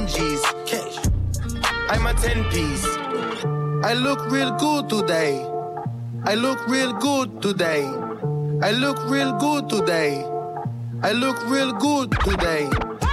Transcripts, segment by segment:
G's. Cash. I'm a 10-piece. I look real good today. I look real good today. I look real good today. I look real good today.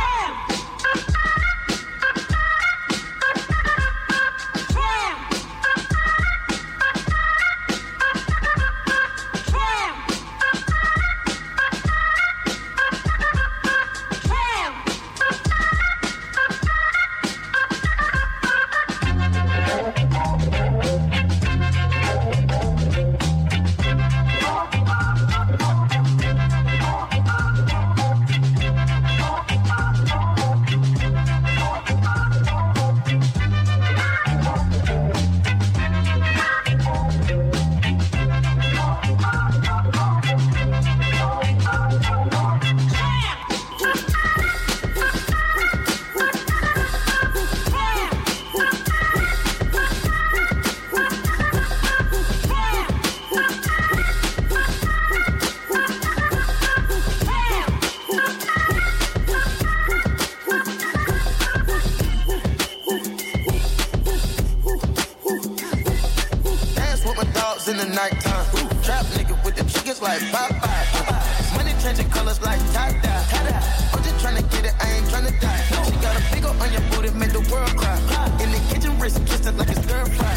In the nighttime, trap nigga with the chickens like Popeye. Money changing colors like tie-dye. I'm just tryna get it, I ain't tryna die. She got a big ol' on your booty, make the world cry. In the kitchen, wrist twisted like a stir fry.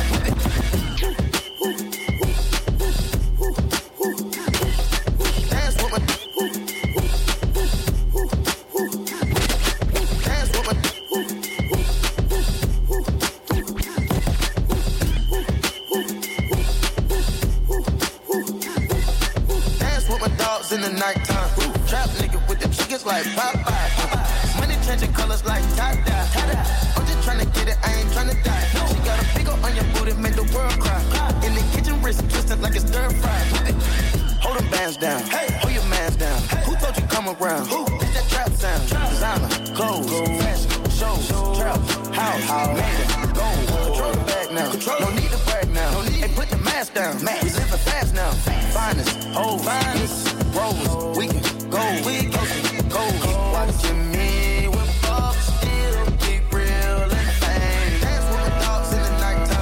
In the nighttime, trap nigga with the chickens like Popeye. Money changing colors like tie-dye. I'm just tryna get it, I ain't tryna die. She got a big ol' on your booty, make the world cry. In the kitchen, wrist twisted like a stir fry. Hold them bands down, hold your mans down. Who told you come around? It's that trap sound. Designer, clothes, fashion, shows, trap, house, made it, gold. Control the bag now, no need to brag now. Hey, put the mask down, we living fast now. Finest, old, finest. Rose, we can go, keep watching me with Bob still keep real and fame. Dance with the dogs in the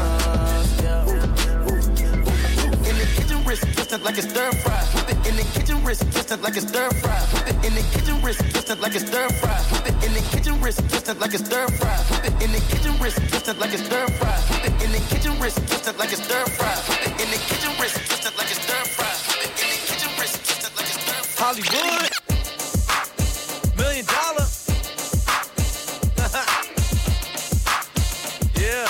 nighttime. In the kitchen, wrist twisted like a stir fry. In the kitchen, wrist twisted like a stir fry. In the kitchen, wrist twisted like a stir fry. In the kitchen, wrist twisted like a stir fry. In the kitchen, wrist twisted like a stir fry. In the kitchen, wrist twisted like a stir fry. In the kitchen, wrist twisted like a stir fry. Hollywood, $1 million. Yeah.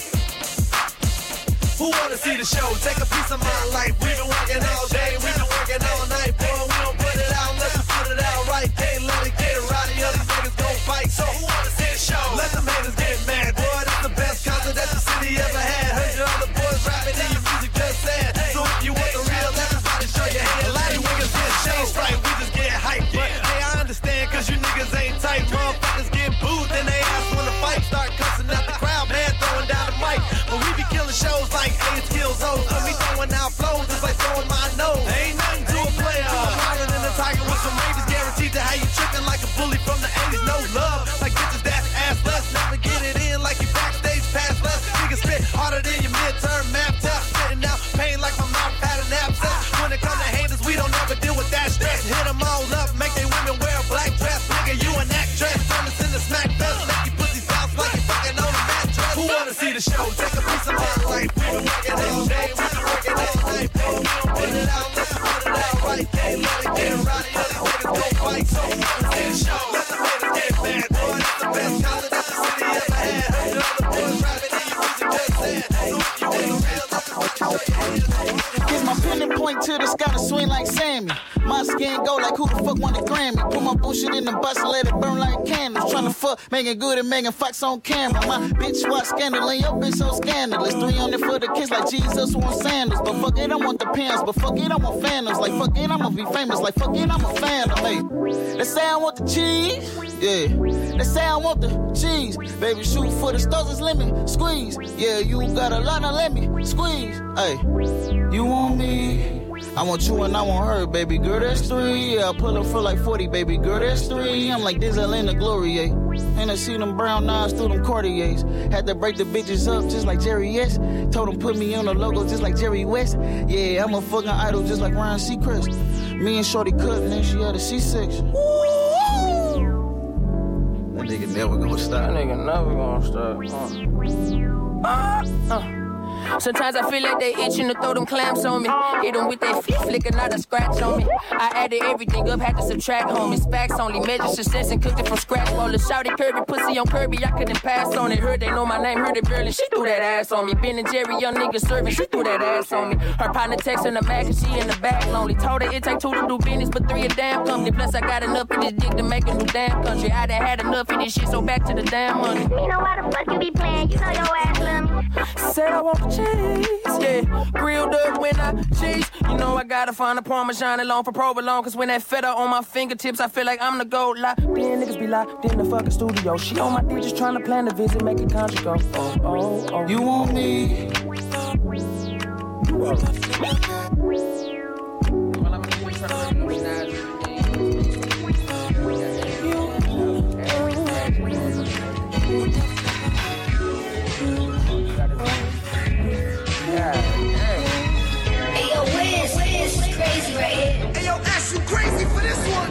Who wanna see the show? Take a piece of my life. We've been working all day, we've been working all night. Boy, we don't put it out unless we put it out right. Can't let it get rowdy, other niggas gon' fight. So who wanna see the show? Let them haters get mad. Boy, this the best concert that the city ever had. Heard your other boys rapping and your music just sad. So if you want the real, everybody show your hand. A lot of niggas get changed right, we just get hyped. But hey, I understand, cause you niggas ain't tight. Motherfuckers get booed, then they ask when the fight start cussing out the crowd, man, throwing down the mic. But we be killing shows like AIDS kills hoes. So me throwing out flows, it's like throwing my nose. Ain't nothing to a player. I'm harder than a tiger with some rabies, guaranteed to have you tripping like a bully from the 80s. No love, like bitches that's assless. Never get it in like you backstage pass less. Niggas spit harder than your midterm math test. Spitting out pain like my mouth had an abscess. When it comes to haters, we don't ever deal with that stress. Hit them all up, make they women wear a black dress. Nigga, you an actress, turn us into smack fest. Make you pussies bounce like you fucking on a mattress. Who wanna see the show? Take a piece of my life. We been working all day, we been working all night. We don't put it out, let's put it out right. Can't let it get rowdy, other niggas gon' fight. So who wanna see the show? Let the haters get mad. Boy, it's the best concert that the city ever had. Heard your other boys rapping and your music just sad. So if you want the real, let the show your hands. Here's my pinning point to the sky to swing like Sammy. My skin go like who the fuck won the Grammy. Put my bullshit in the bus and let it burn like candles. Tryna fuck Megan Good and Megan Fox on camera. My bitch watch Scandal and your bitch so scandalous. 300 for the kiss like Jesus want sandals. But fuck it, I want the pants. But fuck it, I want fandoms. Like fuck it, I'ma be famous. Like fuck it, I'm a fan of me. They say I want the cheese. Yeah. They say I want the cheese. Baby, shoot for the stars, it's lemon squeeze. Yeah, you got a lot of lemon squeeze. Hey, you want me? I want you and I want her, baby girl, that's 3. Yeah, I pull up for like 40, baby girl, that's 3. I'm like Denzel in the glory, yeah. And I see them brown eyes through them Cartiers. Had to break the bitches up just like Jerry S. Told them put me on the logo just like Jerry West. Yeah, I'm a fucking idol just like Ryan Seacrest. Me and Shorty cut and then she had a C-section. That nigga never gonna stop. That nigga never gonna stop. Sometimes I feel like they itching to throw them clamps on me. Hit them with that feet flicker, not a scratch on me. I added everything up, had to subtract, homies. Facts only, measure success and cooked it from scratch. Roll a shouty Kirby, pussy on Kirby, I couldn't pass on it. Heard they know my name, heard it barely, she threw that ass on me. Ben and Jerry, young nigga serving, she threw that ass on me. Her partner texting the Mac and she in the back lonely. Told her it take 2 to do business, but 3 a damn company. Plus I got enough of this dick to make a new damn country. I done had enough of this shit, so back to the damn money. You know why the fuck you be playing, you know your ass love me. Said I want the cheese, yeah. Grilled up when I cheese. You know I gotta find a Parmesan alone for provolone. Cause when that feta on my fingertips, I feel like I'm the gold lie. Then niggas be locked in the fucking studio. She on my dick just trying to plan the visit, make it conjugal. Oh, oh, oh. You want me? Well, I'm trying to recognize it. Ayo, Wiz, crazy right here. Ayo, Ash, you crazy for this one.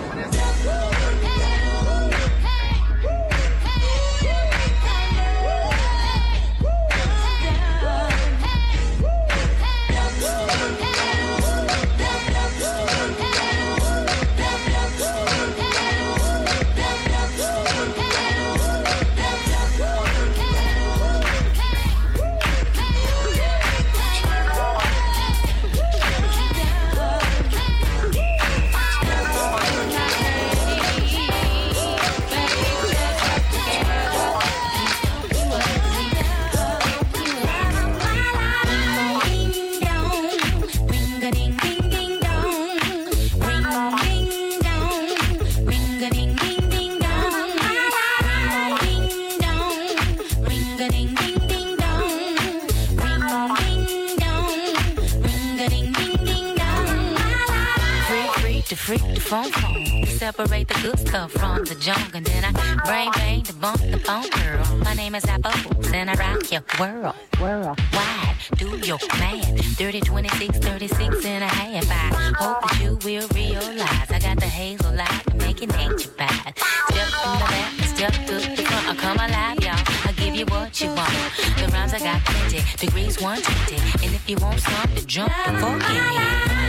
Separate the good stuff from the junk, and then I bang the bump the phone girl. My name is Apple, and I rock your world. Wide, do your math. 30, 26, 36 and a half. I hope that you will realize I got the hazel light to make it ain't your bad. Step in the back, step to the front. I come alive, y'all. I give you what you want. The rhymes I got plenty, degrees 120. And if you want some to jump the fuck in it.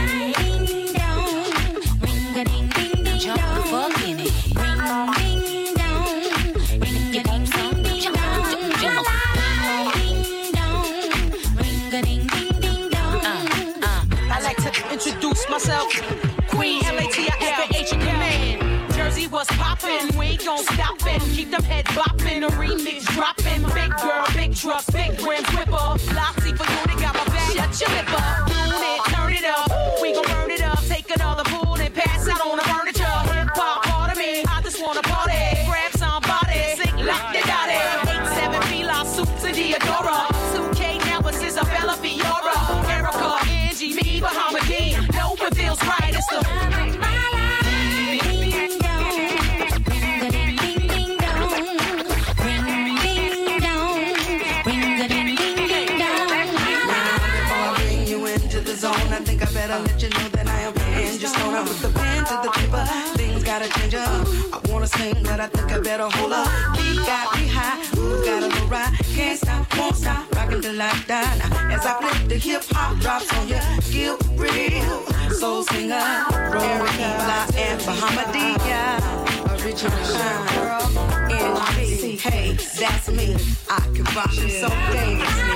Jump the fuck in it. Ring, ding, dong. Ring, if you need some, jump. Ding, dong. Ring, ding, ding, ding, dong. I like to introduce myself. Queen Latifah command. Jersey was poppin', we ain't gon' stop it. Keep them head boppin', a remix droppin'. Big girl, big trucks, big rims, whipper. Loxy for you, they got my back. Shut your lip up, tune it, turn it up. We gon' burn it up, take another pool and pass out on the furniture. Hip hop part of me, I just wanna party. Grab somebody, sing like they got it. 8-7 Fila suits and Diodora. 2K numbers, Isabella Fiora. Erica, Angie, me, Bahamadia. No one feels right, it's the better let you know that I am in. Just gonna put the pen to the paper. Things gotta change up. I wanna sing, but I think I better hold up. We got me high, we got a low ride. Can't stop, won't stop, rockin' till I die. Now, as I flip the hip hop drops on you, get real. Soul singer, Erica and Bahamadia. Original shine, girl. NC, hey, that's me. I can rock you so dangerously.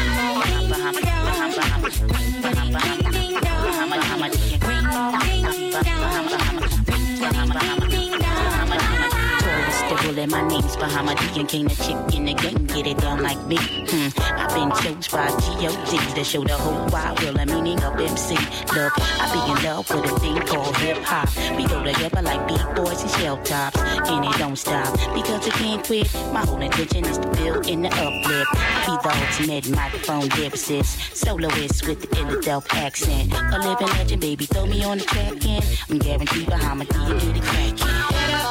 My name's Bahamadia, king of chick in the game, get it down like me. I've been chose by G.O.D. to show the whole wide world the meaning of MC. Look, I be in love with a thing called hip-hop. We go together like big boys and shell tops, and it don't stop, because I can't quit. My whole intention is to build in the uplift. I be the ultimate microphone lyricist, soloist with the Philadelphia accent. A living legend, baby, throw me on the track, and I'm guaranteed Bahamadia get it crackin'. Get up,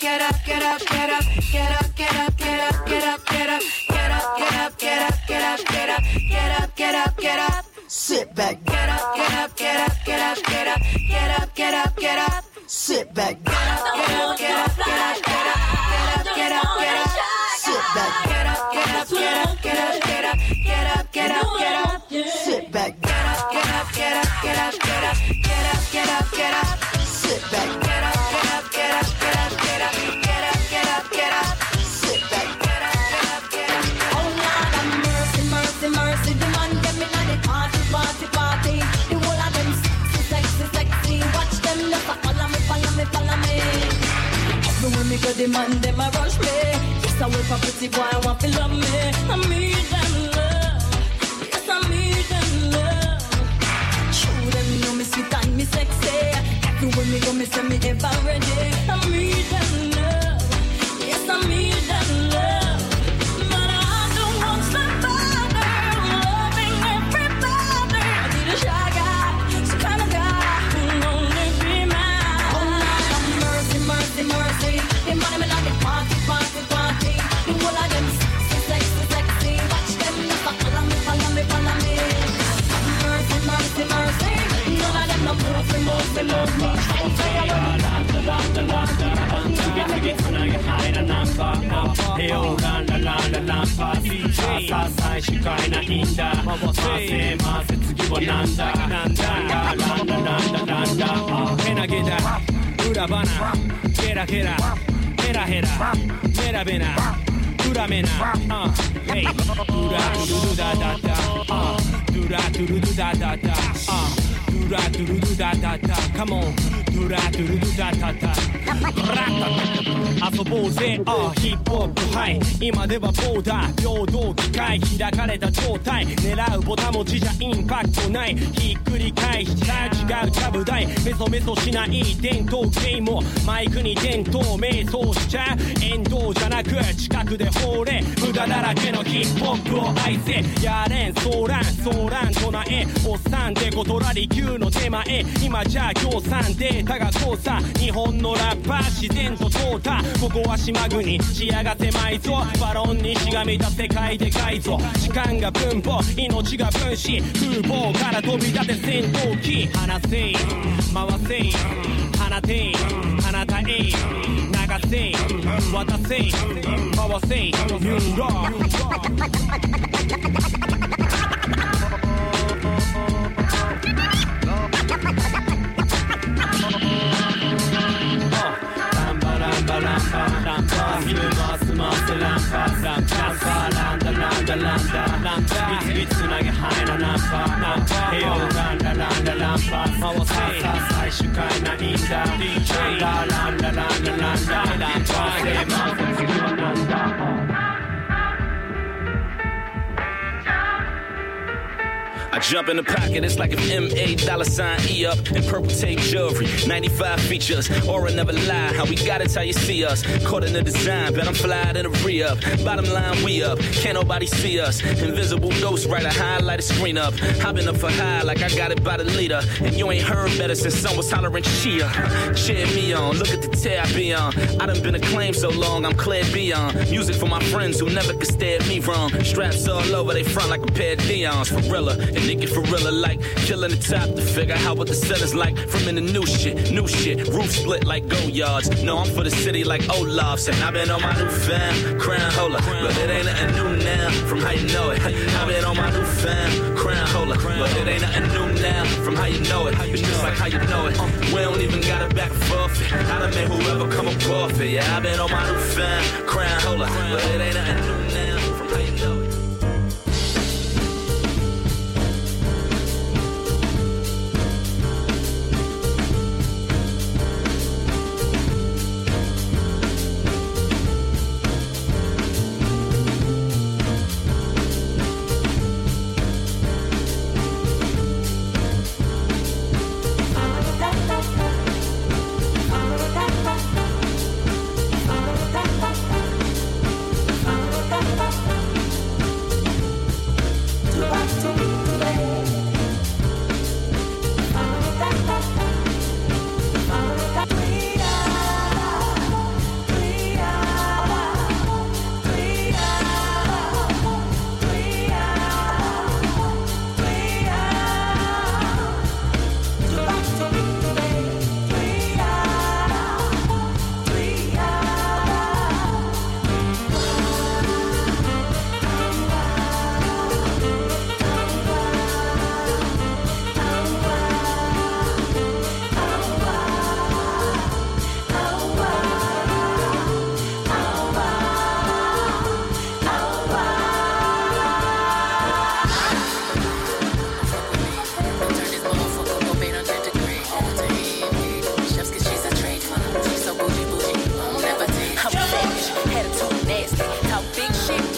get up, get up, get up, get up, get up, get up, get up, get up, get up, get up, get up, get up, get up, get up, get up, get up. Sit back, get up, get up, get up, get up, get up, get up, get up, get up. Sit back, get up, get up, get up, get up, get up, get up, get up, get up. Sit back, get up, get up, get up, get up, get up, get up, get up, get up. Sit back, get up, get up, get up, get up, get up, get up, get up, get up. Sit back, get up, get up, get up, get up, get up, get up, get up, get up. Sit back, get up, get up, get up. Oh Lord have mercy, mercy, mercy. The man them inna the party, party, party. The whole of them sexy, sexy, sexy. Watch them just a follow me, follow me, follow me. Everywhere me go, the man them a rush me. Yes, I wait for pretty boy, I want to love me. I need them love. Yes, I need them love. Show them know me sweet and me sexy. Everywhere me go, me say me ever ready. I need them love. Yes, I need them love. But I don't want somebody loving everybody. I need a shy guy, some kind of guy who only be mine. Oh Lord have mercy, mercy, mercy. The money me like the party, party, party. The whole of them sexy, sexy, sexy. Watch them just a follow me, follow me, follow me. Mercy, mercy, mercy. None of them no move me, move me, move me. Come on. 遊ぼうぜ、ヒップホップハイ今ではボーダー平等機械開かれた状態狙うボタン文字じゃインパクトないひっくり返した違うちゃぶ台メソメソしない伝統芸もマイクに伝統瞑想しちゃ沿道じゃなく近くで放れ無駄だらけのヒップホップを愛せやれんソーラン唱えおっさんでことラリ級の手前今じゃ協賛データが交差日本のラッパー自然と淘汰ここは島国視野が狭いぞバロンにしがみた世界でかいぞ時間が分母命が分子空母から飛び立て戦闘機放せ回せ放て放たえ流せ渡せ回せニューロービツつなげハイなナンパヘヨランラランラランパ回せ最終回ないんだ DJ ラランラランラランラランパ回せ次はなんだI jump in the pocket, it's like if M.A. $E up in purple tape jewelry. 95 features, aura never lie. How we got it, how you see us. Caught in the design, bet I'm fly to the re-up. Bottom line, we up, can't nobody see us. Invisible ghost writer, highlight a screen up. Hopping up for high like I got it by the leader. And you ain't heard better since some was hollering cheer. Cheer me on, look at the tear I be on. I done been acclaimed so long, I'm clear beyond. Music for my friends who never could stare me wrong. Straps all over, they front like a pair of Dion's. For realer. Nigga for real like killing the top to figure out what the set is like from in the new shit roof split like go yards no I'm for the city like Olaf said I've been on my new fam crown holder but it ain't nothing new now from how you know it I've been on my new fam crown holder but it ain't nothing new now from how you know it it's just like how you know it we don't even got it back and forth I done made whoever come up off it yeah I've been on my new fam crown holder but it ain't nothing new now from how you know it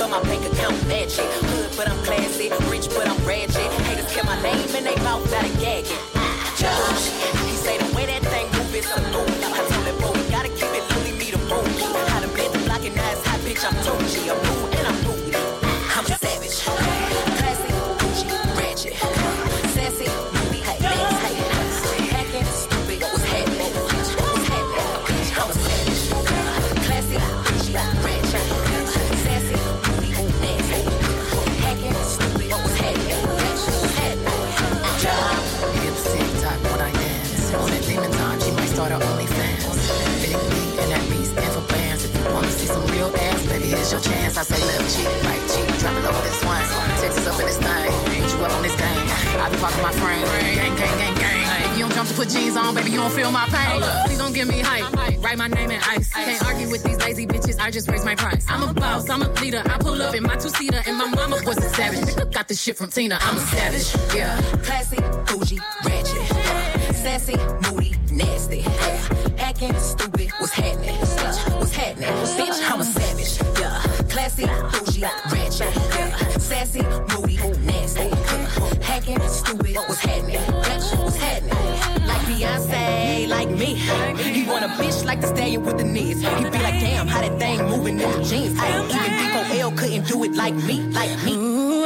but my bank account match it. Hood, but I'm classy. Rich, but I'm ratchet. Haters kept my name in they mouth, got a gag it. Judge, he say the way that thing move is a movie. I told that boy, we gotta keep it loony, me the movie. How to blend the block and now it's hot, bitch, I'm Tochi. I'm rude and I'm moody. I'm a savage. Classy, bougie, ratchet. Sassy, moody, hey, legs, hey. Hacking, stupid, what's happening? What's happening? I'm a savage. Classy, bougie, ratchet. Sassy, moody, nasty. Hacking, stupid, what's happening? What's happening? Hips tick-tock when I dance. On that demon time, she might start her OnlyFans. Big B and that B stand for bands. If you wanna see some real ass, baby, here's your chance. I say left cheek, right cheek, drop it over this wine. Texas up in this thing, put you up on this game. I be fucking my friend, gang, gang, gang, gang. If you don't jump to put jeans on, baby, you don't feel my pain. Please don't give me hype, write my name in ice. Can't argue with these lazy bitches, I just raise my price. I'm a boss, I'm a leader, I pull up in my two-seater, and my mama was a savage. Got this shit from Tina, I'm a savage, yeah. Classy, bougie, ratchet. Sassy, moody, nasty. Hacking, stupid, what's happening? What's happening? Bitch, I'm a savage. Yeah. Classy, bougie, ratchet. Yeah. Sassy, moody, nasty. Hacking, stupid, what's happening? Bitch, what's happening? Like Beyonce, like me. He want a bitch like the stallion with the knees. He be like, damn, how that thing moving in the jeans. Even D4L couldn't do it like me, like me. Ooh,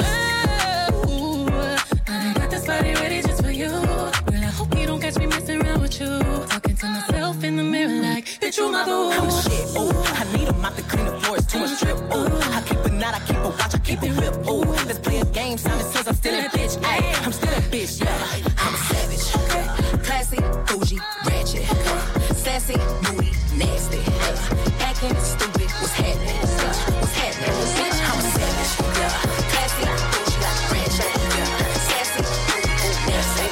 I got this body ready just for you. Hope you don't catch me messing around with you. Talking to myself in the mirror like, bitch, you my boo. I'm the shit, ooh. I need a mop to clean the floor, it's too much drip, ooh. I keep a knot, I keep a watch, I keep a whip, ooh. Let's play a game, Simon says I'm still a bitch, ayy. I'm still a bitch, yeah. I'm a savage. Classy, bougie, ratchet. Sassy, moody, nasty. Hacking, stupid, what's happening? What's happening? Bitch, I'm a savage, yeah. Classy, bougie, ratchet. Sassy, moody, nasty.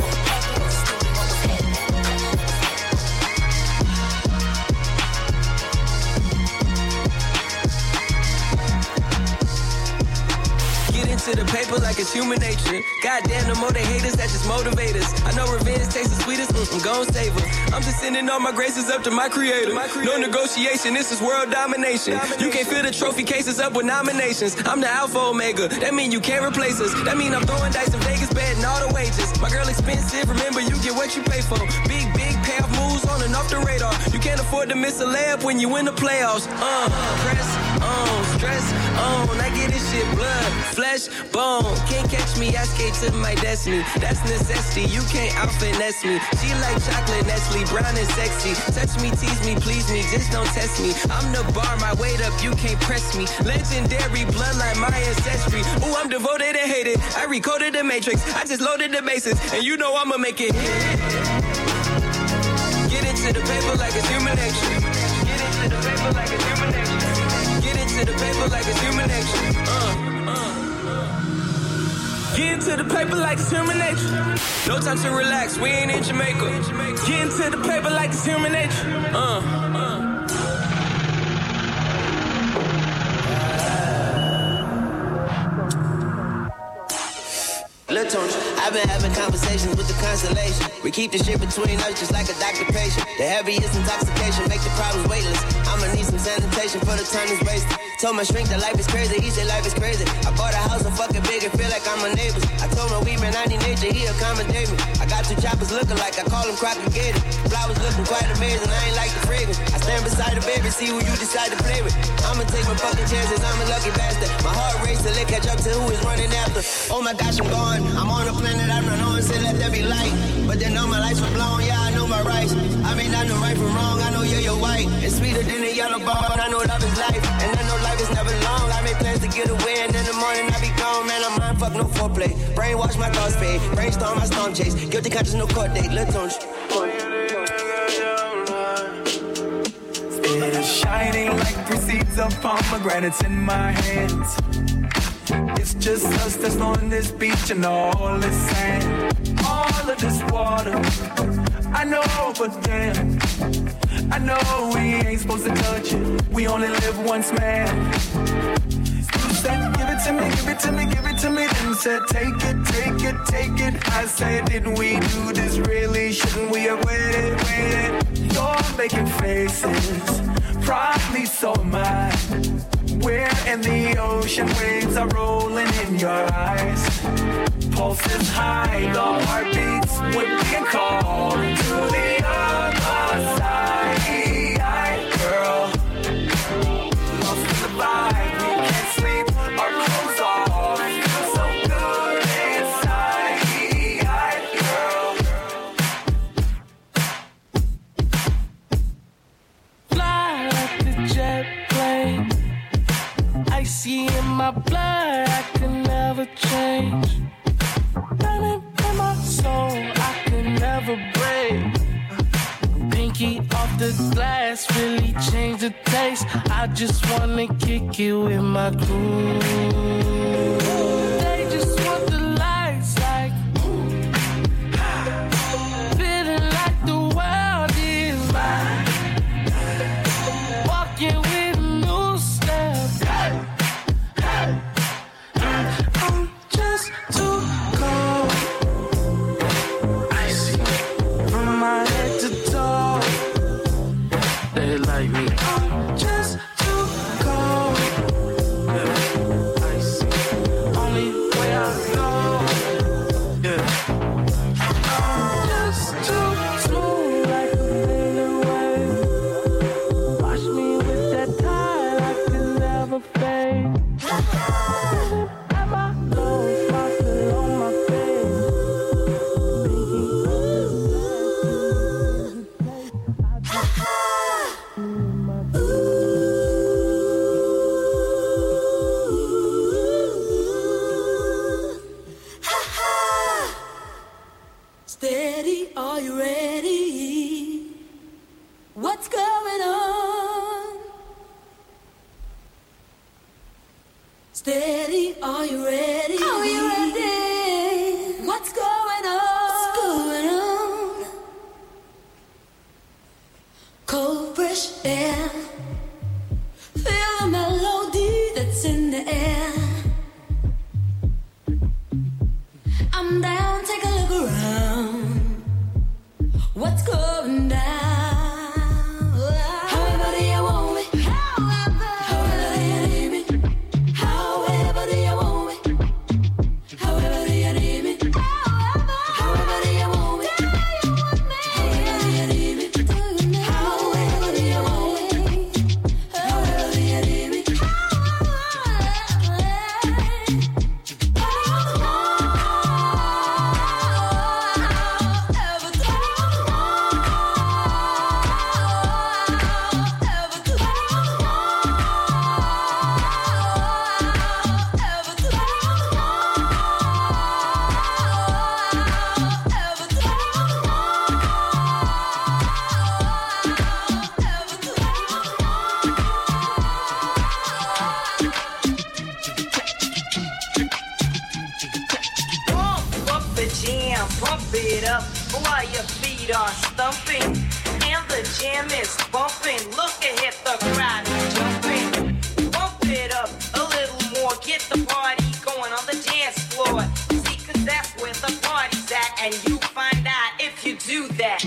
To the paper like it's human nature. Goddamn, no more they haters, that just motivate us. I know revenge tastes the sweetest, I'm gon' save her. I'm just sending all my graces up to my creator. No negotiation, this is world domination. You can't fill the trophy cases up with nominations. I'm the alpha omega, that mean you can't replace us. That mean I'm throwing dice in Vegas, betting all the wages. My girl expensive, remember you get what you pay for. Big payoff moves on and off the radar. You can't afford to miss a layup when you win the playoffs. Press on, stress on, I get this shit blood, flesh, bone. Can't catch me, I skate to my destiny. That's necessity, you can't out-finesse me. She like chocolate Nestle, brown and sexy. Touch me, tease me, please me, just don't test me. I'm the bar, my weight up, you can't press me. Legendary bloodline, my ancestry. Ooh, I'm devoted and hated. I recoded the matrix, I just loaded the bases, and you know I'ma make it hit. Get into the paper like it's human nature. Get into the paper like it's human nature. Get into the paper like it's human nature. Get into the paper like it's human nature. No time to relax, we ain't in Jamaica. Get into the paper like it's human nature. I've been having conversations with the constellation. We keep the shit between us just like a doctor-patient. The heaviest intoxication make the problems weightless. I'ma need some sanitation for the time is wasted. Told my shrink that life is crazy, he said life is crazy. I bought a house so fucking big and feel like I'm a neighbor. I told my weed man I need nature, he accommodate me. I got two choppers looking like I call them propagated. Flowers looking quite amazing, I ain't like the fragrance. I stand beside the baby, see who you decide to play with. I'ma take my fucking chances, I'm a lucky bastard. My heart race till it catch up to who is running after. Oh my gosh, I'm gone, I'm on a planet I'm not on, say let there be light. But then all my lights were blown, yeah, I know my rights. I mean, I know right from wrong, I know you're white. It's sweeter than a yellow bone, I know love is life. And I know life is never long, I make plans to get away. And in the morning I be gone, man, I'm mind fuck, no foreplay. Brainwash my thoughts fade, brainstorm my storm chase. Guilty conscience, no court date, little tone. It's shining like proceeds of pomegranates in my hands. It's just us that's on this beach and all this sand, all of this water. I know, but damn, I know we ain't supposed to touch it. We only live once, man. You said, give it to me, give it to me, give it to me. Then said, take it, take it, take it. I said, didn't we do this really? Shouldn't we have waited, waited? You're making faces, probably so am I. We're in the ocean, waves are rolling in your eyes. Pulses high, the heartbeats when we can call to the other side. Girl, lost in the vibe, we can't sleep, our clothes off. Feel so good inside, girl. Fly like a jet plane, icy in my blood, I can never change. Burning in my soul, I can never break. Pinky off the glass, really change the taste. I just wanna kick it with my crew. They just want the lights like feeling like the world is mine. Walking with a new step. I'm just too cold. Icy from my head to toe. They like me. I'm just too cold. Yeah. Icy. Only way I know. Yeah. I'm just too smooth like a little wave. Wash me with that tide, I can never fade. Steady, are you ready? What's going on? Steady, are you ready? Are you ready? What's going on? What's going on? Cold, fresh air. Feel the melody that's in the air. I'm down, take a look around. What's going down? However do you want me? However do you need me? However do you want me? However do you need me? However do you want me? However do you need me? However do you want me? However do you need me? Pump up the jam, pump it up while your feet are stumping. And the jam is bumping. Look ahead, the crowd is jumping. Pump it up a little more. Get the party going on the dance floor. See, 'cause that's where the party's at. And you find out if you do that.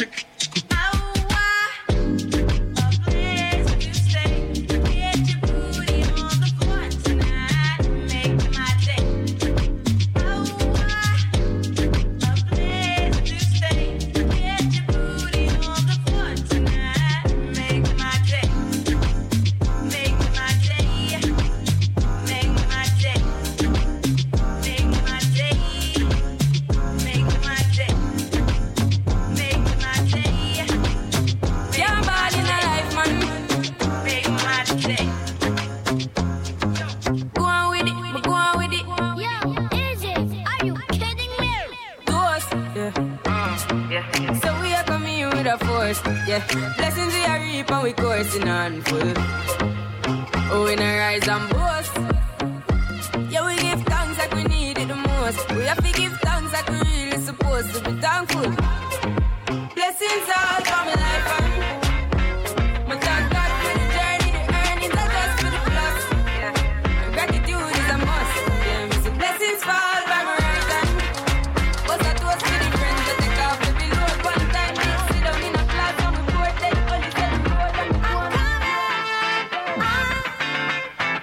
Yeah, blessings we are reaping, we coursing on full. Oh, we not rise and boast. Yeah, we give thanks like we need it the most. We have to give thanks like we really supposed to be thankful. Blessings all for my life and my thank God for the journey, the earnings are just for the plus. Yeah, and gratitude is a must. Yeah, me say blessings fall by my right hand. But that was for the friends that take off the below one time. Sit down in a class on the board, then only tell the road and the one.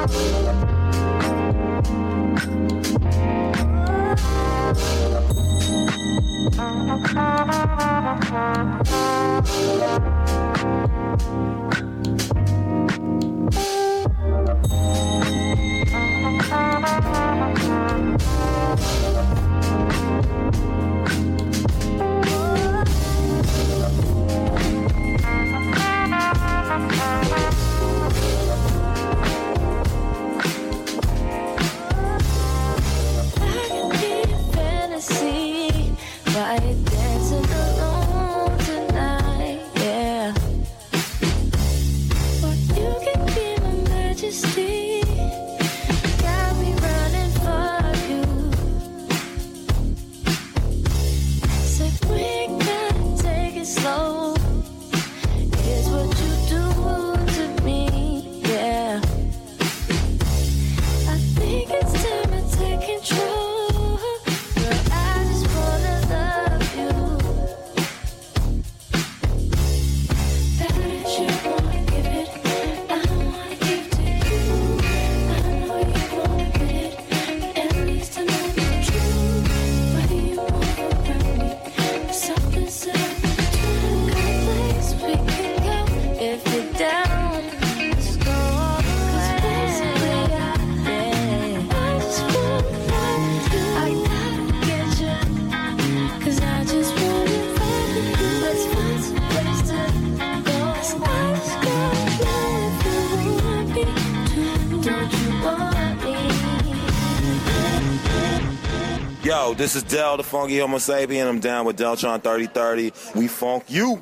Yo, this is Del, the Funky Homo Sapien. I'm down with Deltron 3030. We funk you.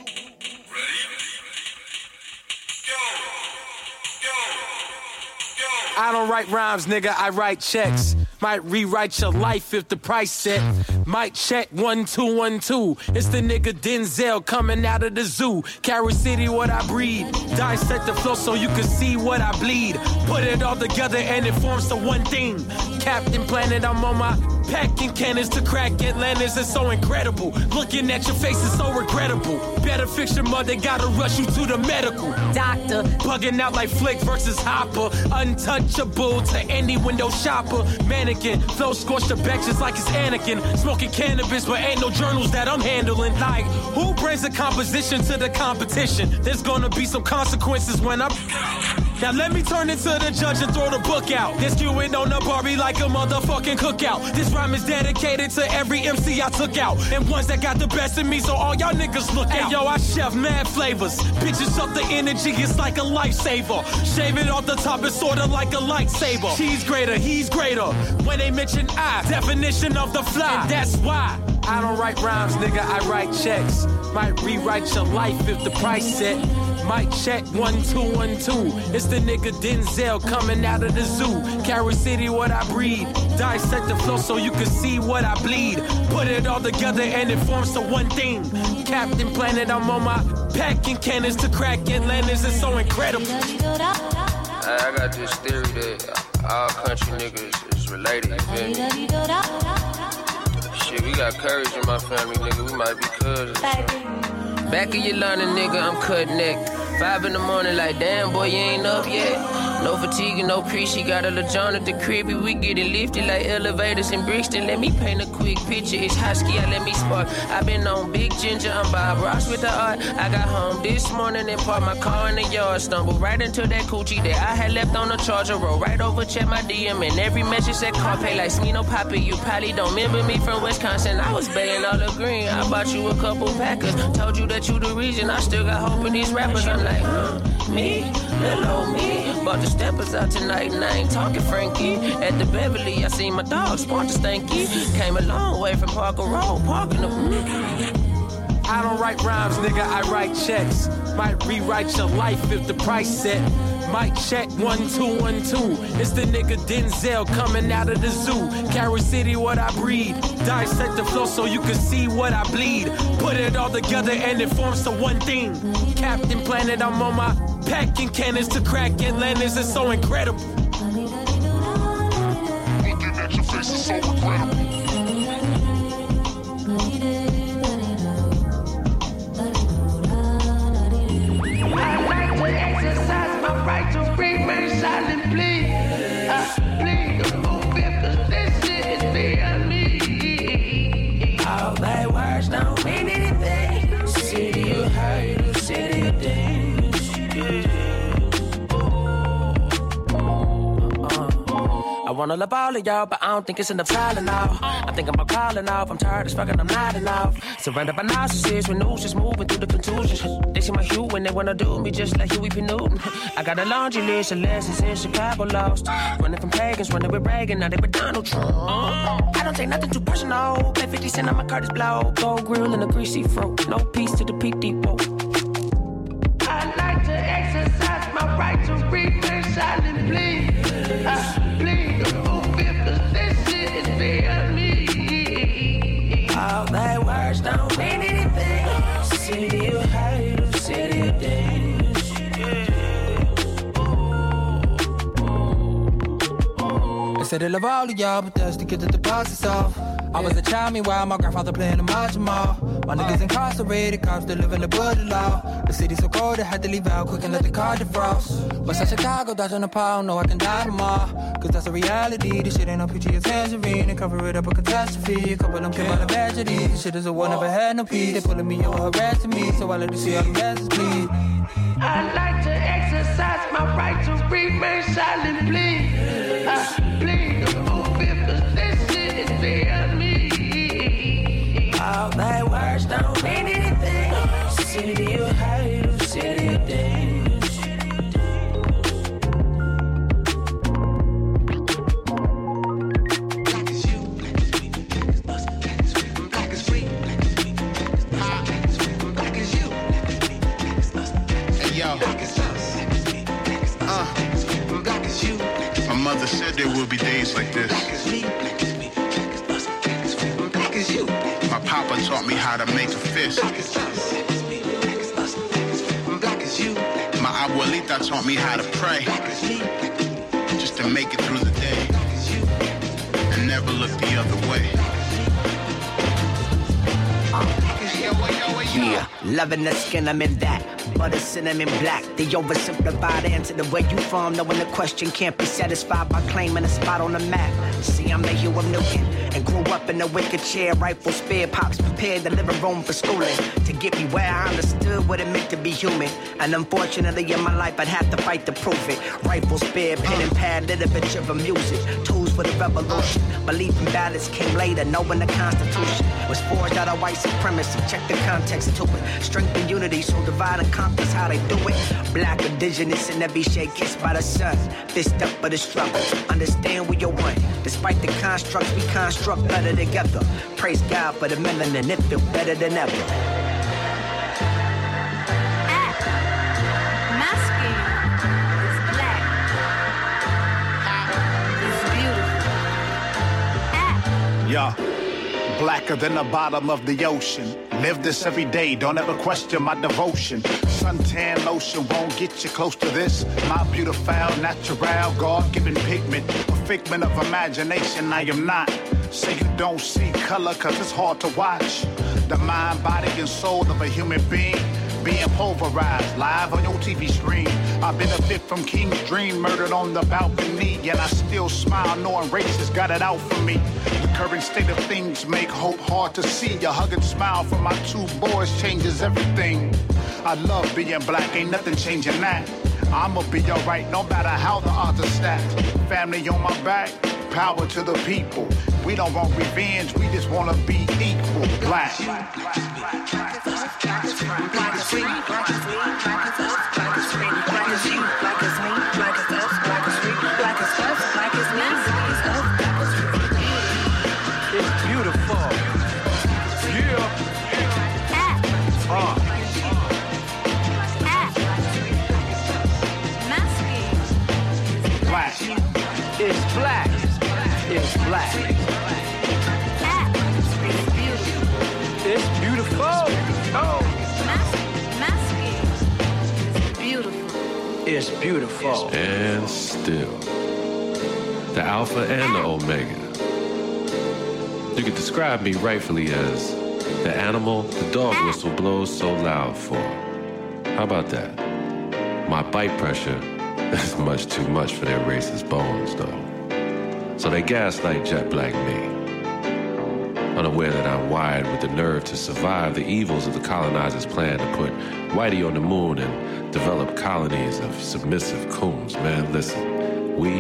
I don't write rhymes, nigga, I write checks. Might rewrite your life if the price set. Might check 1212. It's the nigga Denzel coming out of the zoo. Carry City, what I breed. Dissect the flow so you can see what I bleed. Put it all together and it forms the one thing. Captain Planet, I'm on my packing cannons to crack Atlantis. It's so incredible. Looking at your face is so regrettable. Better fix your mother, gotta rush you to the medical doctor. Bugging out like Flick versus Hopper. Untouchable to any window shopper. Mannequin, flow scorched the back just like it's Anakin. Smoking cannabis, but ain't no journals that I'm handling. Like, who brings the composition to the competition? There's gonna be some consequences when I'm... Now let me turn into the judge and throw the book out. This queuing on the Barbie like a motherfucking cookout. This rhyme is dedicated to every MC I took out. And ones that got the best in me, so all y'all niggas look out. Hey yo, I chef mad flavors. Bitches up the energy, it's like a lifesaver. Shave it off the top, it's sorta like a lightsaber. She's greater, he's greater. When they mention I, definition of the fly. And that's why I don't write rhymes, nigga, I write checks. Might rewrite your life if the price set. Might check 1212. It's the nigga Denzel coming out of the zoo. Carry City, what I breed. Dissect the flow so you can see what I bleed. Put it all together and it forms the one thing. Captain Planet, I'm on my packing cannons to crack Atlantis. It's so incredible. I got this theory that all country niggas is related, you feel me? Shit, we got courage in my family, nigga. We might be cousins. Back of your line, nigga, I'm cut neck. 5 in the morning, like, damn, boy, you ain't up yet. No fatigue and no crease, she got a LeJohn at the cribby. We get it lifted like elevators in Brixton. Let me paint a quick picture, it's husky, I let me spark. I been on Big Ginger, I'm Bob Ross with the art. I got home this morning and parked my car in the yard. Stumbled right into that coochie that I had left on the charger. Roll right over, check my DM, and every message said Carpe like Smino Poppy. You probably don't remember me from Wisconsin. I was betting all the green, I bought you a couple Packers. Told you that you the reason, I still got hope in these rappers. I'm like, me, little old me. Bought the steppers out tonight and I ain't talking Frankie. At the Beverly, I seen my dog sport the stanky. Came a long way from Parker Road, parking the... I don't write rhymes, nigga, I write checks. Might rewrite your life if the price set. Might check 1212. It's the nigga Denzel coming out of the zoo. Carry City, what I breed. Dissect the flow so you can see what I bleed. Put it all together and it forms the one thing. Captain Planet, I'm on my packing cannons to crack Atlantis. It's so incredible. Looking at your face is so regrettable. I like to exercise my right to remain silent, please. wanna love all of y'all, but I don't think it's enough solid now. I think I'm calling off, I'm tired as fucking, I'm not enough. Surrounded by narcissists with nooses moving through the contusions. They see my hue and they wanna do me just like Huey P. Newton. I got a laundry list of lessons in Chicago lost. Running from pagans, running with Reagan, now they with Donald Trump. I don't take nothing too personal. Pay 50 cents on my card is blow. Gold grill and a greasy fruit. No peace to the PD woke. I like to exercise my right to remain silent, please. Please, don't feel cause this shit is beyond me. All that words don't mean anything. City of hate, city of damage. They said they love all of y'all, but that's to get the deposits off. I was a child, meanwhile my grandfather playing the Majima. My niggas incarcerated, cops still living the bloody law. The city so cold, I had to leave out quick and let the car defrost. West Side Chicago, dodging a pile, know I can die tomorrow. Cause that's a reality, this shit ain't no peachy or tangerine. And cover it up a catastrophe, a couple of them came out of tragedy. This shit is a war, never had no peace. They pulling me over, harassing me, so I let you see all the masses bleed. I like to exercise my right to remain silent, please. Please, don't feel cause this shit is beyond me. All that words don't mean anything. City of hate, city of damage. Black as you, black as free, black as you. Hey yo, black as us, black as you. My mother said there would be days like this. Black as me, black as you. My papa taught me how to make a fist. Black as us, black as you. My abuelita taught me how to pray. Black as me, just to make it through the day. black as you. And never look the other way. Yeah, loving the skin, I'm in that. Butter, cinnamon, black. The oversimplified answer the way you from. Knowing the question can't be satisfied by claiming a spot on the map. See, I'm the Hugh of Newton and grew up in a wicked chair, rifle, spear, pops prepared the living room for schooling to get me where I understood what it meant to be human. And unfortunately in my life I'd have to fight to prove it. Rifle, spear, pen and pad, literature of music, tools for the revolution. Belief in balance came later, knowing the Constitution was forged out of white supremacy. Check the context to it. Strength and unity, so divide and conquer is how they do it. Black, indigenous, in every shade kissed by the sun. Fist up for the struggle. Understand we are one. Despite the constructs, we construct better together. Praise God for the melanin, it feel better than ever. My skin is black. It's beautiful. Yeah, blacker than the bottom of the ocean. Live this every day, don't ever question my devotion. Suntan lotion won't get you close to this. My beautiful, natural, God-given pigment. A figment of imagination, I am not. Say you don't see color cause it's hard to watch. The mind, body, and soul of a human being being pulverized live on your TV screen. I benefit from King's dream, murdered on the balcony, and I still smile knowing racists got it out for me. The current state of things make hope hard to see. A hug and smile from my two boys changes everything. I love being black, ain't nothing changing that. I'ma be alright no matter how the odds are stacked. Family on my back, power to the people. We don't want revenge, we just wanna be equal. Black. It's beautiful. Yeah. Black. It's black. It's black. It's beautiful. Oh. It's beautiful. And still, the Alpha and the Omega. You could describe me rightfully as the animal the dog whistle blows so loud for. How about that? My bite pressure is much too much for their racist bones, though. So they gaslight jet black me, unaware that I'm wired with the nerve to survive the evils of the colonizers' plan to put Whitey on the moon and develop colonies of submissive coons. Man, listen, we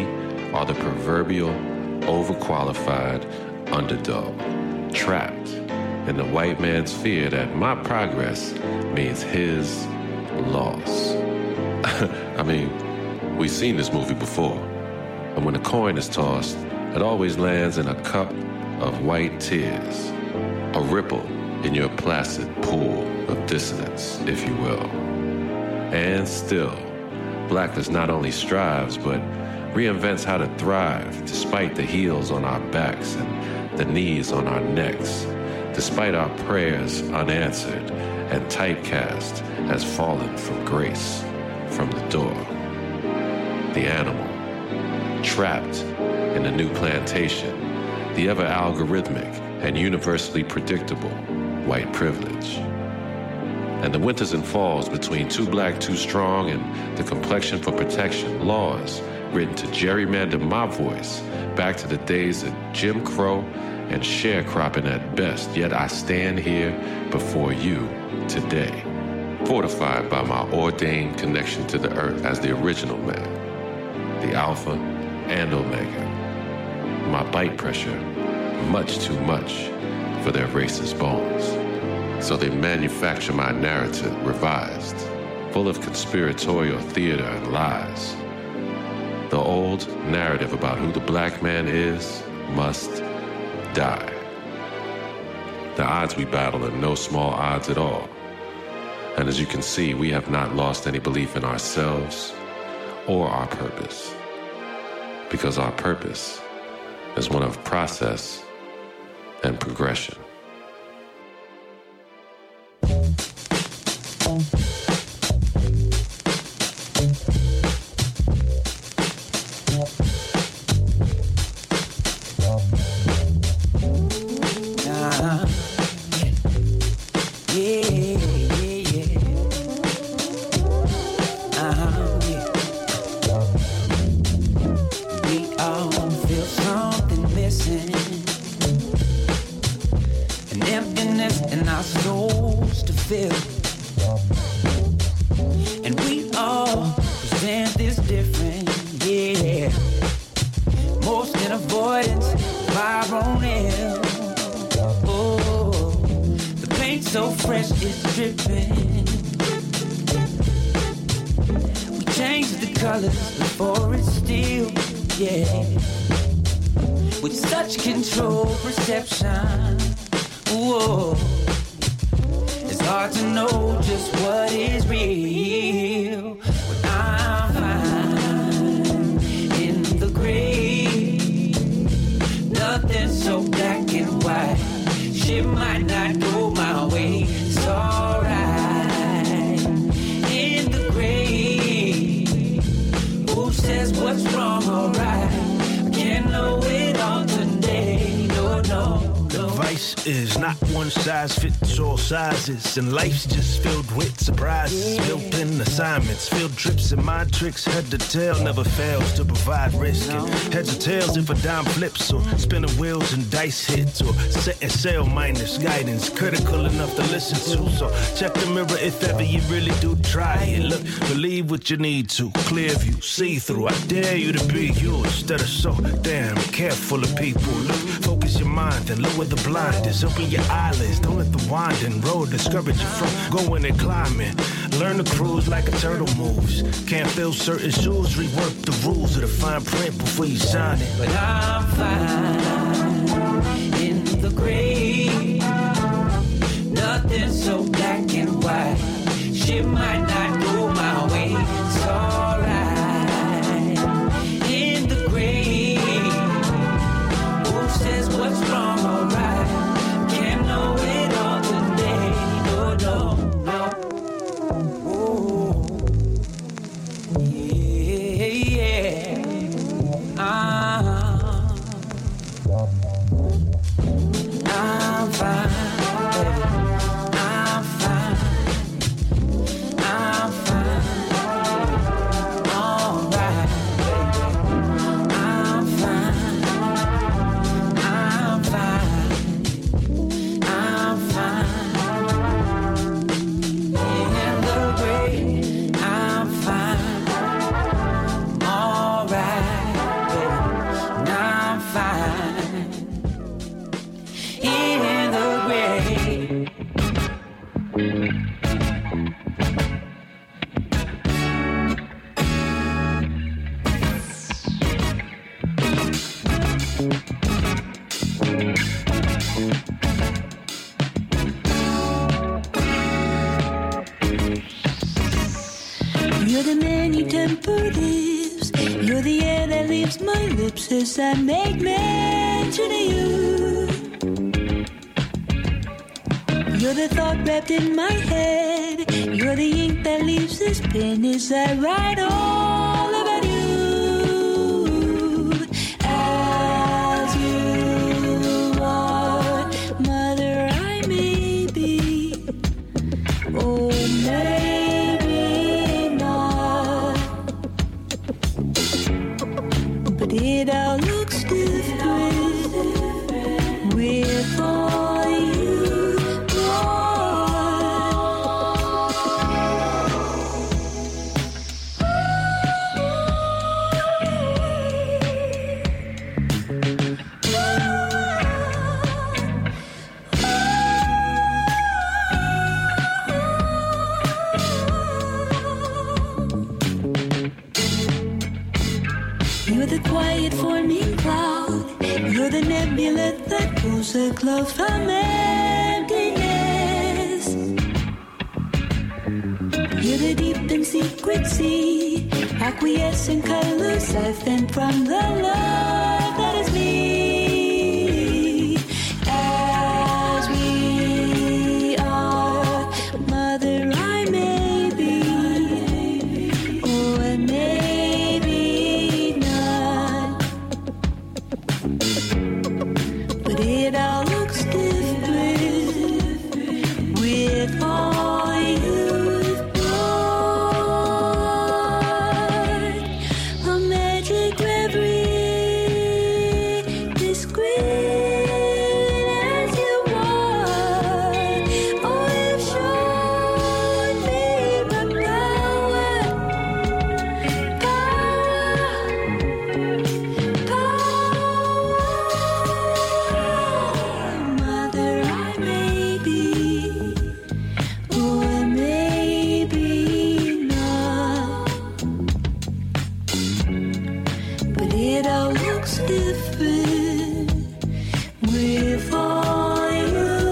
are the proverbial overqualified underdog, trapped in the white man's fear that my progress means his loss. I mean, we've seen this movie before. And when a coin is tossed, it always lands in a cup of white tears, a ripple in your placid pool of dissonance, if you will. And still, blackness not only strives, but reinvents how to thrive despite the heels on our backs and the knees on our necks, despite our prayers unanswered and typecast as fallen from grace from the door. The animal, trapped in the new plantation, the ever algorithmic and universally predictable white privilege. And the winters and falls between too black, too strong, and the complexion for protection, laws written to gerrymander my voice back to the days of Jim Crow and sharecropping at best, yet I stand here before you today, fortified by my ordained connection to the earth as the original man, the Alpha and Omega. My bite pressure, much too much for their racist bones. So they manufacture my narrative revised, full of conspiratorial theater and lies. The old narrative about who the black man is must die. The odds we battle are no small odds at all. And as you can see, we have not lost any belief in ourselves or our purpose. Because our purpose is one of process and progression. Sizes, and life's just filled with surprises, built-in assignments, field trips and mind tricks. Head to tail never fails to provide risk. And heads or tails if a dime flips, or spinning wheels and dice hits, or setting sail minus guidance, critical enough to listen to. So check the mirror if ever you really do try it. Look, believe what you need to. Clear view, see through. I dare you to be you instead of so damn careful of people. Look, focus your mind and lower the blinders. Open your eyelids, don't let the winding road discourage you from going and climbing. Learn to cruise like a turtle moves. Can't fill certain shoes, rework the rules of the fine print before you sign it. But I'm fine in the gray. Nothing so black and white. Shit might not go my way. It's alright in the gray. Who says what's wrong? Alright. Can't know it all today. No, no, no. Oh, yeah, yeah. leaves my lips as I make mention of you. You're the thought wrapped in my head. You're the ink that leaves this pen as I write all about you. As you are, mother, I may be. Oh, maybe not. But it all looks different with all you. You're the quiet forming cloud. You're the nebula that pulls the clouds from emptiness. You're the deep and secret sea, acquiescent colors I fend from the love that is me. As we are, mother, I may be. Oh, and maybe not. But it all looks different with all you've brought. A magic reverie, discreet as you are. Oh, you've shown me the Mother, I may be, oh, and maybe not. But it all looks different with all you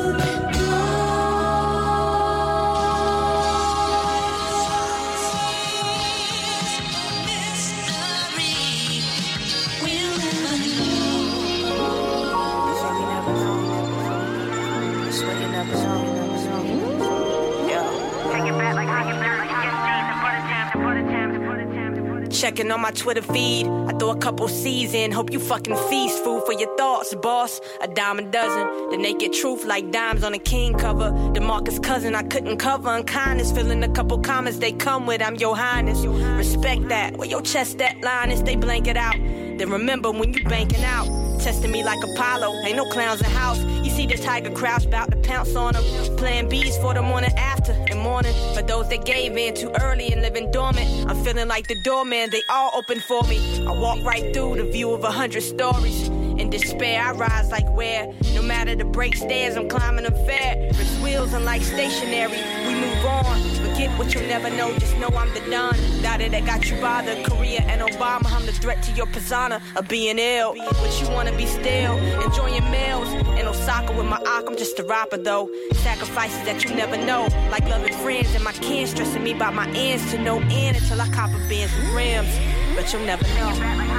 Checking on my Twitter feed, I throw a couple C's in. Hope you fucking feast, food for your thoughts, boss. A dime a dozen, the naked truth like dimes on a King cover. DeMarcus Cousin, I couldn't cover unkindness. Filling a couple comments they come with, I'm your highness. Respect that, where your chest that line is, they blank it out. Then remember when you banking out, testing me like Apollo, ain't no clowns in house. You see the tiger crouch, bout to pounce on them. Playing bees for the morning after, and morning for those that gave in too early and living dormant. I'm feeling like the doorman, they all open for me. I walk right through the view of 100 stories. In despair, I rise like where? No matter the break stairs, I'm climbing them fair. Wrist wheels unlike stationary, we move on. Forget what you'll never know, just know I'm the Don. Daughter that got you bothered, Korea and Obama. I'm the threat to your persona of being ill. But you wanna be still, enjoying meals. In Osaka with my Ak, I'm just a rapper though. Sacrifices that you never know, like loving friends and my kids stressing me about my ends to no end until I cop a Benz with rims. But you'll never know.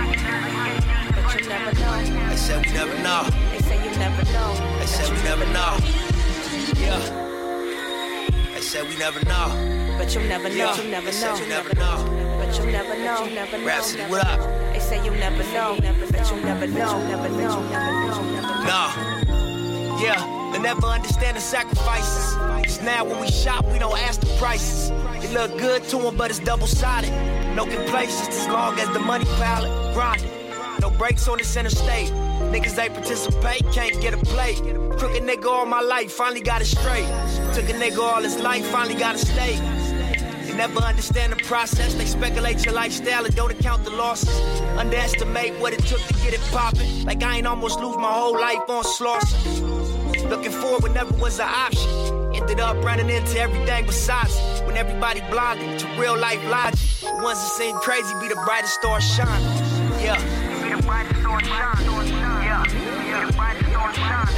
But you'll never know. They said we never know. They say you never know. They said we never know. Yeah. They said we never know. But you'll never know. Yeah. You'll never They said know. you never know. But you'll never know. Never know. Rhapsody, what up? They say you never know. But you'll never know. Never know. Never know. No. Yeah, they never understand the sacrifices. Cause now when we shop, we don't ask the prices. It look good to them, but it's double-sided. No complacency as long as the money palette grinding. No brakes on the center stage. Niggas ain't participate, can't get a plate. Crooked nigga all my life, finally got it straight. Took a nigga all his life, finally got it stay. They never understand the process. They speculate your lifestyle and don't account the losses. Underestimate what it took to get it poppin'. Like I ain't almost lose my whole life on Slauson. Looking forward never was an option. Ended up running into everything besides it. When everybody blinded to real life logic. The ones that seem crazy be the brightest star shining. Yeah. Be the brightest star shining. Yeah. Be the brightest star shining.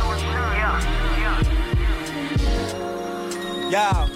Yeah.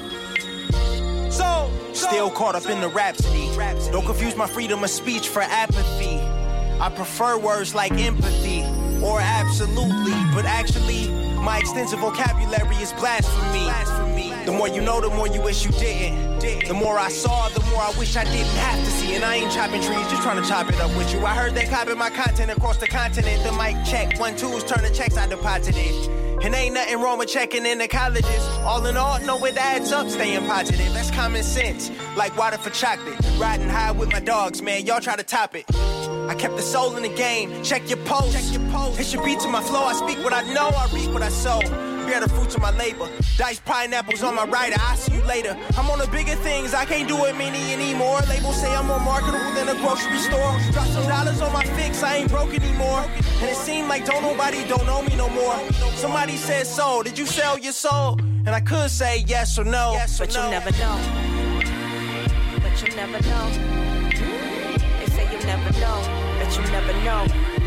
So, still caught up in the rhapsody. Don't confuse my freedom of speech for apathy. I I prefer words like empathy or absolutely, but actually, my extensive vocabulary is blasphemy. The more you know, the more you wish you didn't. The more I saw, the more I wish I didn't have to see. And I ain't chopping trees, just trying to chop it up with you. I heard they copy my content across the continent. The mic check, 1, 2s, turn the checks I deposited. And ain't nothing wrong with checking in the colleges. All in all, no, it adds up, staying positive. That's common sense, like water for chocolate. Riding high with my dogs, man, y'all try to top it. I kept the soul in the game, check your post. It should be to my flow, I speak what I know, I reap what I sow. Bear the fruits of my labor. Diced pineapples on my rider, I'll see you later. I'm on the bigger things, I can't do it many anymore. Labels say I'm more marketable than a grocery store. Drop some dollars on my fix, I ain't broke anymore. And it seemed like don't know me no more. Somebody said so, did you sell your soul? And I could say yes or no. But you'll never know. But you'll never know. They say you'll never know. But you'll never know.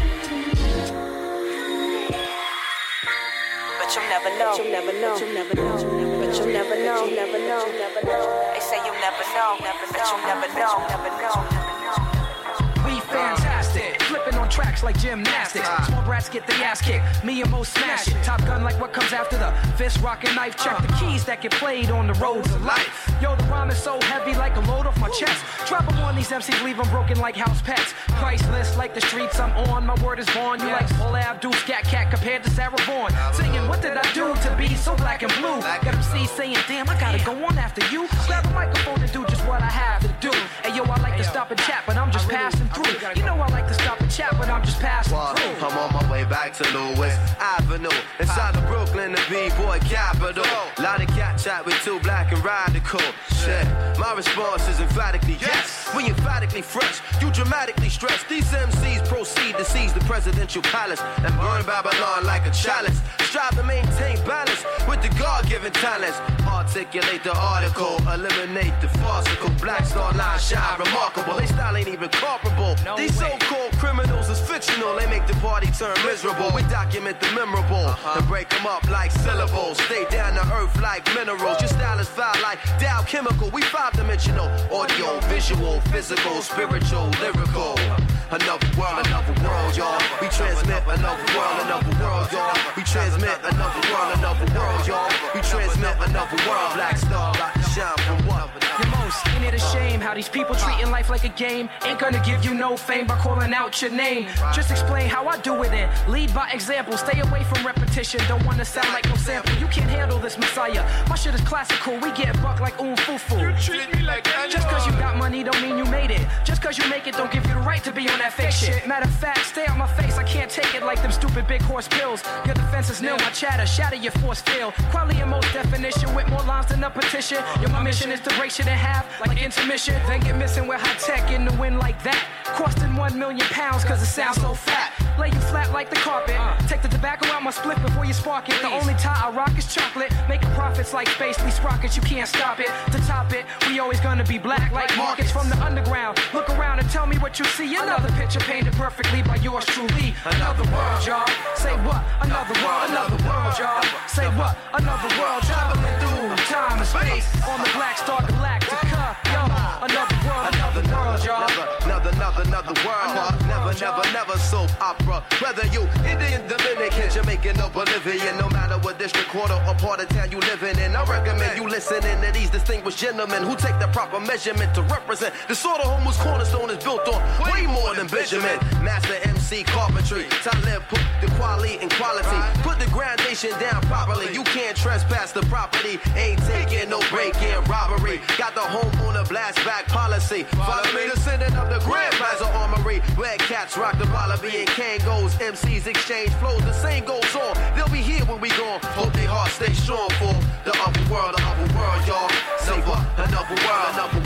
But you'll never know. You'll never know. You'll never know. But you'll never know. You'll never know. Never know. They say you'll never know. But you'll never know. Never know. We fantastic, flipping on tracks like gymnastics. Small brats get their ass kicked, me and Mo smash it. Top gun like what comes after the fist, rock and knife. Check the keys that get played on the roads of life. Yo, the rhyme is so heavy like a load off my chest. Drop them on these MCs, leave them broken like house pets. Priceless like the streets I'm on, my word is born. You like Paula Abdul, Scat Cat compared to Sarah Vaughan. Singing, what did I do to be so black and blue? Got MCs saying, damn, I gotta go on after you. Grab a microphone and do just what I have to do. Hey yo, I like to stop and chat, but I'm just passing through. You know I like to stop and chat, but I'm just passing through. I'm on my way back to Lewis Avenue, inside of Brooklyn, the B-boy capital. Lot of cat chat with too black and radical. Shit, my response is emphatically yes. We emphatically fresh, you dramatically stress. These MCs proceed to seize the presidential palace and burn Babylon like a chalice. Strive to maintain balance with the God-given talents. Articulate the article, eliminate the farcical. Black Star Line shine remarkable. They style ain't even comparable. These so-called criminals is fictional. They make the party turn miserable. We document the memorable and break them up like syllables. Stay down to earth like minerals. Your style is foul like Dow Chemical. We 5-dimensional. Audio, visual, physical, spiritual, lyrical. Another world, y'all. We transmit another world, y'all. We transmit another world, y'all. We transmit another world. Black Star, shine from what? The most, ain't it a shame how these people treating life like a game? Ain't gonna give you no fame by calling out your name. Just explain how I do it and lead by example. Stay away from repetition, don't wanna sound like no sample. You can't handle this messiah. My shit is classical, we get bucked like fufu. You treat me like that. Just cause you got money don't mean you made it. Just cause you make it don't give you the right to be on that fake shit. Matter of fact, stay out my face, I can't take it like them stupid big horse pills. Your defense is nil, my chatter, shatter your force field. Quality in most definition with more lines than a petition. Yo, my mission is to break shit in half like intermission. Then get missing with high tech in the wind like that. Costing 1 million pounds cause it sounds so fat. Lay you flat like the carpet. Take the tobacco out my split before you spark it. The only tie I rock is chocolate. Making profits like space, we sprockets, you can't stop it. To top it, we always gonna be black like markets from the underground. Look around and tell me what you see. Another picture painted perfectly by yours truly. Another world, y'all. Say what? Another world, y'all. Say what? Another world, traveling through time and space on the Black Star Galactica. Yo, another world, y'all. Another world. Never soap opera. Whether you Indian, Dominican, Jamaican, or Bolivian, no matter what district, quarter, or part of town you living in, I recommend you listening to these distinguished gentlemen who take the proper measurement to represent the sort of home whose cornerstone is built on way more than Benjamin. Master MC carpentry, Talib put the quality in quality. Put the groundation down properly. You can't trespass the property. Ain't taking no break-in robbery. Got the homeowner blast back policy. Follow me to sending up the Grand Plaza Armory. Where cats rock the wallaby and Kangos. MCs exchange flows. The same goes on. They'll be here when we gone. Hope they hearts stay strong for the other world, y'all. Say what? Another world, never.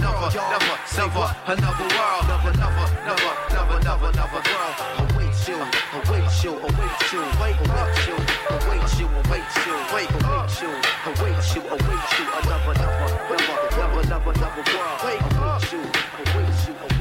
Say what? Another world, never world. Await you, another world.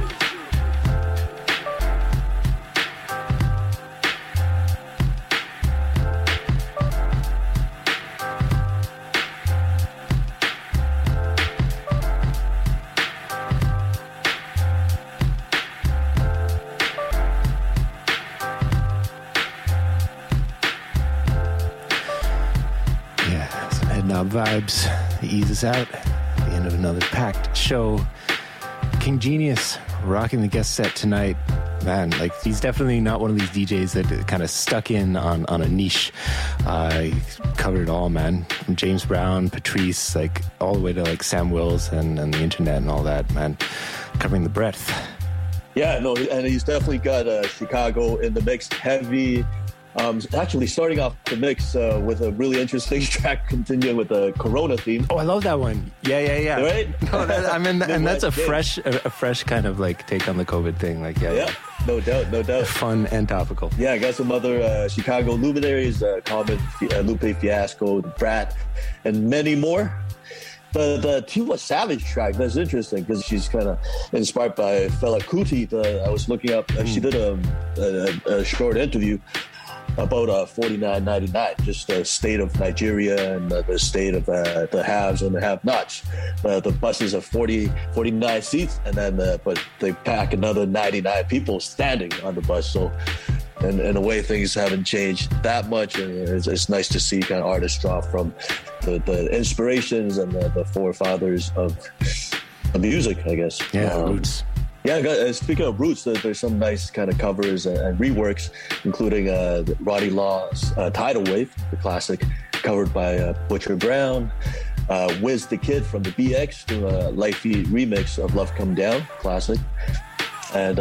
Loud Vibes. Ease us out. The end of another packed show. King Genius rocking the guest set tonight. Man, like, he's definitely not one of these DJs that kind of stuck in on a niche. He covered it all, man. From James Brown, Patrice, like all the way to like Sam Wills and the internet and all that, man. Covering the breadth. Yeah, no, and he's definitely got Chicago in the mix, heavy. Actually starting off the mix with a really interesting track, continuing with the Corona theme. Oh, I love that one. Yeah. Right? No, and that's a fresh kind of like take on the COVID thing. Like, yeah. No doubt. Fun and topical. Yeah, I got some other Chicago luminaries, Common, Lupe Fiasco, The Brat, and many more. The Tiwa Savage track, that's interesting because she's kind of inspired by Fela Kuti. I was looking up, she did a short interview about 49.99, just the state of Nigeria and the state of the haves and the have-nots. The buses are 49 seats, and then but they pack another 99 people standing on the bus. So in a way, things haven't changed that much, and it's nice to see kind of artists draw from the inspirations and the forefathers of music, I guess. Yeah, roots. Yeah, speaking of roots, there's some nice kind of covers and reworks, including Roddy Law's Tidal Wave, the classic, covered by Butcher Brown. Wiz the Kid from the BX to a Lifey remix of Love Come Down, classic. And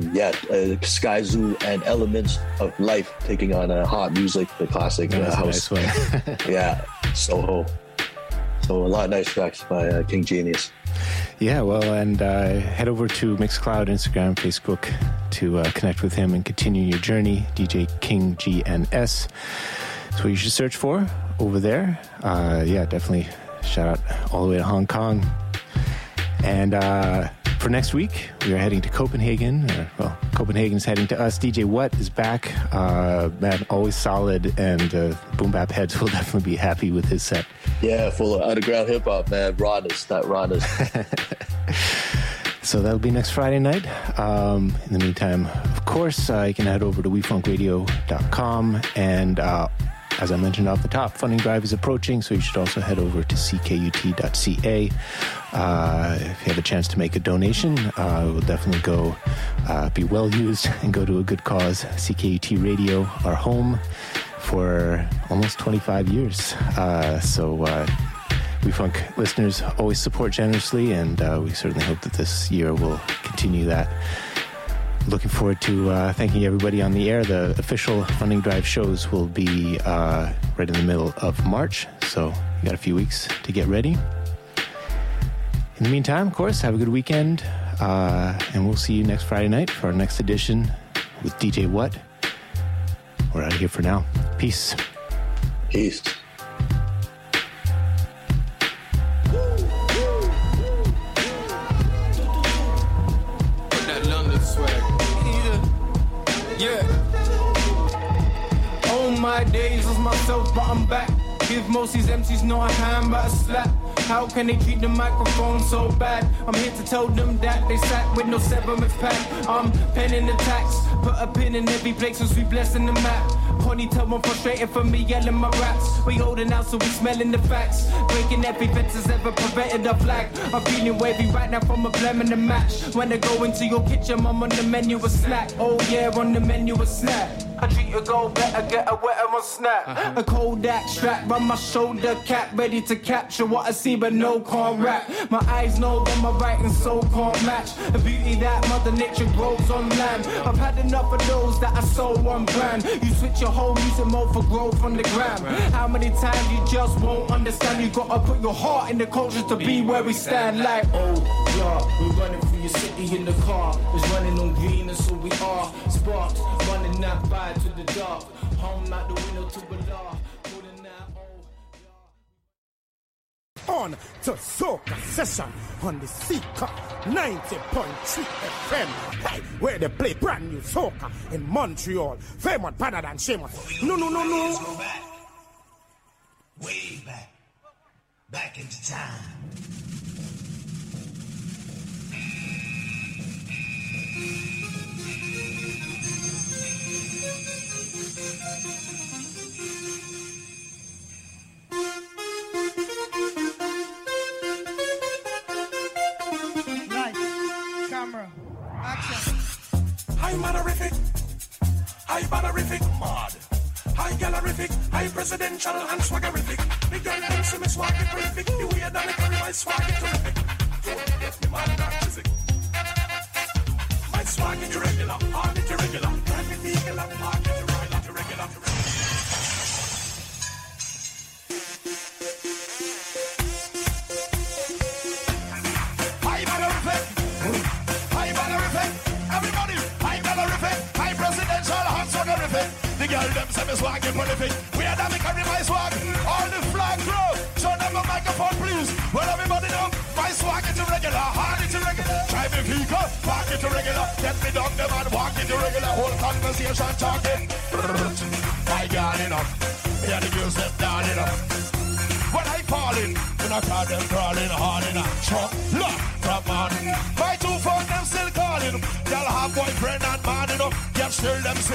Sky Zoo and Elements of Life taking on Hot Music, the classic house. Nice one. Yeah, Soho. So a lot of nice tracks by King Genius. Yeah, well, and head over to Mixcloud, Instagram, Facebook to connect with him and continue your journey. DJ King GNS. That's what you should search for over there. Definitely shout out all the way to Hong Kong. And for next week, we are heading to Copenhagen. Copenhagen's heading to us. DJ What is back. Man, always solid, and Boom Bap Heads will definitely be happy with his set. Yeah, full of underground hip-hop, man. Rawness. So that'll be next Friday night. In the meantime, of course, you can head over to wefunkradio.com, and as I mentioned off the top, funding drive is approaching, so you should also head over to ckut.ca. If you have a chance to make a donation, it will definitely go be well used and go to a good cause. CKUT Radio, our home for almost 25 years. We Funk listeners always support generously, and we certainly hope that this year will continue that. Looking forward to thanking everybody on the air. The official funding drive shows will be right in the middle of March, so you got a few weeks to get ready. In the meantime, of course, have a good weekend, and we'll see you next Friday night for our next edition with DJ What. We're out of here for now. Peace. Peace. Yeah. All my days was myself, but I'm back. Give most these MCs no a hand but a slap. How can they treat the microphone so bad? I'm here to tell them that they sat with no 7th pack. I'm penning the tax, put a pin in every place since we blessing the map. Ponytail one frustrated for me yelling my raps. We holding out so we smelling the facts. Breaking every fence has ever prevented a flag. I'm feeling wavy right now from a blem in the match. When I go into your kitchen, I'm on the menu a snack. Oh yeah, on the menu a snack. I treat your goal better, get a wetter on snap. A Kodak strap on my shoulder cap, ready to capture what I see but no can't rap. My eyes know that my writing so can't match the beauty that Mother Nature grows on land. I've had enough of those that are so on brand. You switch your whole music mode for growth on the gram. How many times you just won't understand? You gotta put your heart in the culture to be where we stand. Like, oh yeah, we're running through your city in the car. It's running on green and so we are. Sparks running that fire to the dark. Home out the window to a law. On to Soca Session on the Seeker 90.3 FM, hey, where they play brand new soca in Montreal. Famous, better than Seamus. No. Way back into time. high ballerific, mad. High gallerific, high presidential and swaggerific. The girl them see me swaggy terrific. The way that I carry my swaggy terrific. Don't get me mad and physic. My swaggy irregular, hard it irregular. Drive me vehicle and park it irregular. High ballerific, high ballerific. Everybody, high ballerific, high presidential and swaggerific. The girl them say me swaggy prolific. We are the carry my swag. All the flag grow. Show them a microphone, please. Well, everybody know my swag is irregular, hard is irregular. Drive me vehicle, park it irregular. Get me down the man, walk it irregular. Whole conversation talking. My girl enough. Yeah, the girls them down enough. When I fall in, when I call them crawling hard enough. Truck, lock, from on. My two phone them still calling. Y'all have boyfriend and man enough. Yet still them